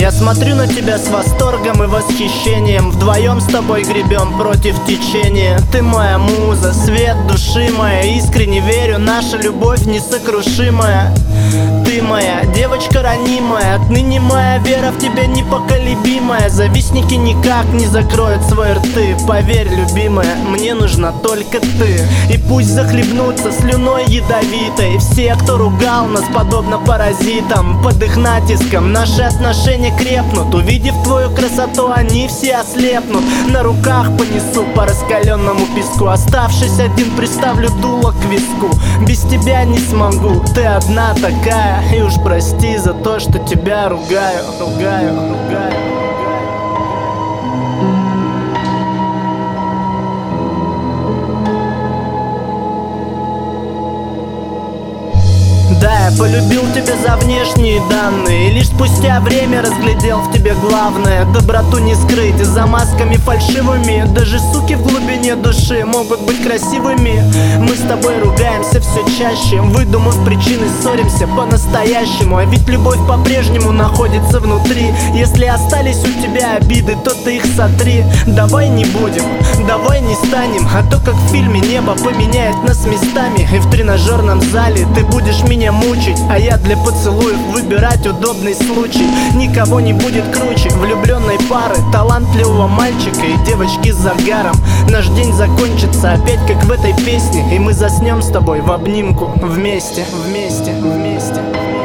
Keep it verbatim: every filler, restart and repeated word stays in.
Я смотрю на тебя с восторгом и восхищением. Вдвоем с тобой гребем против течения. Ты моя муза, свет души моя. Искренне верю, наша любовь несокрушимая. Ты моя девочка ранимая. Отныне моя вера в тебя непоколебимая. Завистники никак не закроют свои рты. Поверь, любимая, мне нужна только ты. И пусть захлебнутся слюной ядовитой все, кто ругал нас подобно паразитам. Под их натиском наши отношения крепнут. Увидев твою красоту, они все ослепнут. На руках понесу по раскаленному песку. Оставшись один, приставлю дуло к виску. Без тебя не смогу, ты одна такая. И уж прости за то, что тебя ругаю, ругаю, ругаю. Да, я полюбил тебя за внешние данные. И лишь спустя время разглядел в тебе главное. Доброту не скрыть за масками фальшивыми. Даже суки в глубине души могут быть красивыми. Мы с тобой ругаемся все чаще, выдумав причины, ссоримся по-настоящему. А ведь любовь по-прежнему находится внутри. Если остались у тебя обиды, то ты их сотри. Давай не будем, давай не станем. А то как в фильме небо поменяет нас местами. И в тренажерном зале ты будешь меня мучить, а я для поцелуев выбирать удобный случай. Никого не будет круче влюбленной пары, талантливого мальчика и девочки с загаром. Наш день закончится опять как в этой песне, и мы заснем с тобой в обнимку вместе, вместе, вместе.